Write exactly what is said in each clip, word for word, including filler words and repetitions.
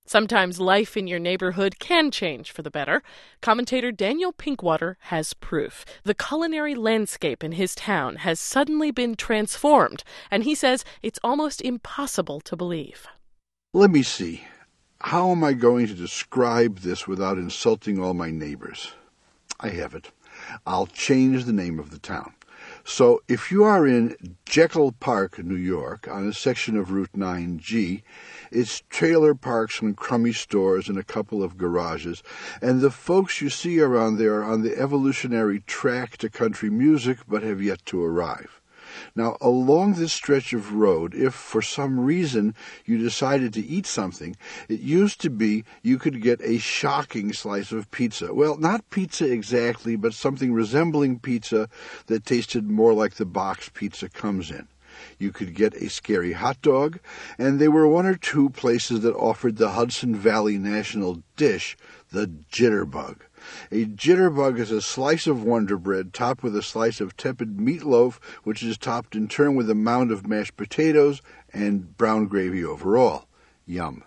Sometimes life in your neighborhood can change for the better. Commentator Daniel Pinkwater has proof. The culinary landscape in his town has suddenly been transformed, and he says it's almost impossible to believe. Let me see. How am I going to describe this without insulting all my neighbors? I have it. I'll change the name of the town. So if you are in Jekyll Park, New York, on a section of Route nine G, it's trailer parks and crummy stores and a couple of garages, and the folks you see around there are on the evolutionary track to country music but have yet to arrive. Now, along this stretch of road, if for some reason you decided to eat something, it used to be you could get a shocking slice of pizza. Well, not pizza exactly, but something resembling pizza that tasted more like the box pizza comes in. You could get a scary hot dog, and there were one or two places that offered the Hudson Valley national dish, the jitterbug. A jitterbug is a slice of Wonder Bread topped with a slice of tepid meatloaf, which is topped in turn with a mound of mashed potatoes and brown gravy over all. Yum.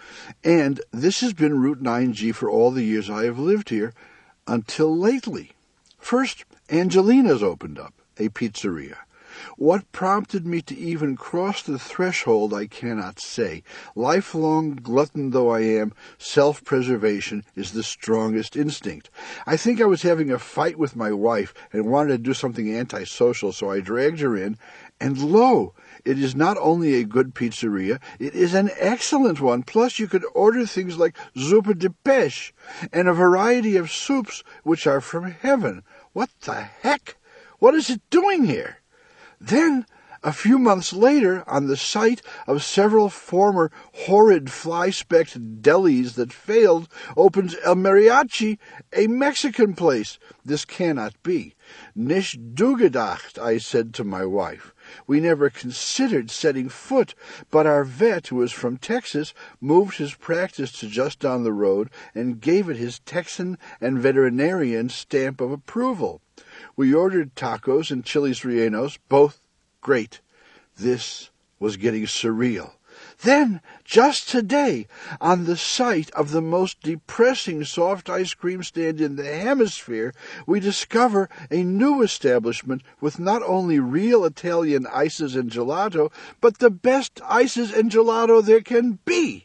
And this has been Route nine G for all the years I have lived here, until lately. First, Angelina's opened up, a pizzeria. What prompted me to even cross the threshold I cannot say. Lifelong glutton though I am, self-preservation is the strongest instinct. I think I was having a fight with my wife and wanted to do something antisocial, so I dragged her in, and lo, it is not only a good pizzeria, it is an excellent one. Plus you could order things like zuppa de pêche and a variety of soups which are from heaven. What the heck? What is it doing here? Then, a few months later, on the site of several former horrid fly-specked delis that failed, opens El Mariachi, a Mexican place. This cannot be. Nicht dugedacht, I said to my wife. We never considered setting foot, but our vet, who is from Texas, moved his practice to just down the road and gave it his Texan and veterinarian stamp of approval. We ordered tacos and chiles rellenos, both great. This was getting surreal. Then, just today, on the site of the most depressing soft ice cream stand in the hemisphere, we discover a new establishment with not only real Italian ices and gelato, but the best ices and gelato there can be.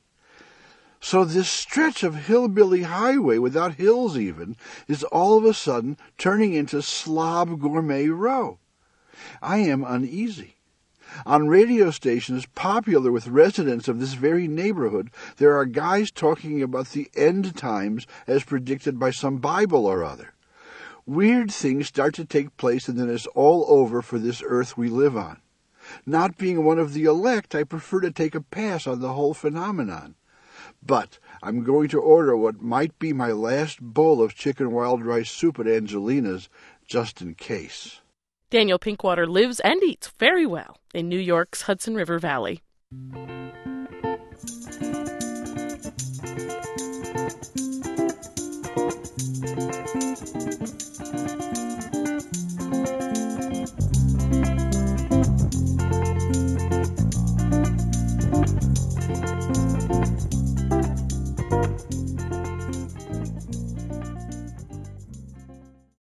So this stretch of hillbilly highway, without hills even, is all of a sudden turning into Slob Gourmet Row. I am uneasy. On radio stations popular with residents of this very neighborhood, there are guys talking about the end times as predicted by some Bible or other. Weird things start to take place, and then it's all over for this earth we live on. Not being one of the elect, I prefer to take a pass on the whole phenomenon. But I'm going to order what might be my last bowl of chicken wild rice soup at Angelina's, just in case. Daniel Pinkwater lives and eats very well in New York's Hudson River Valley.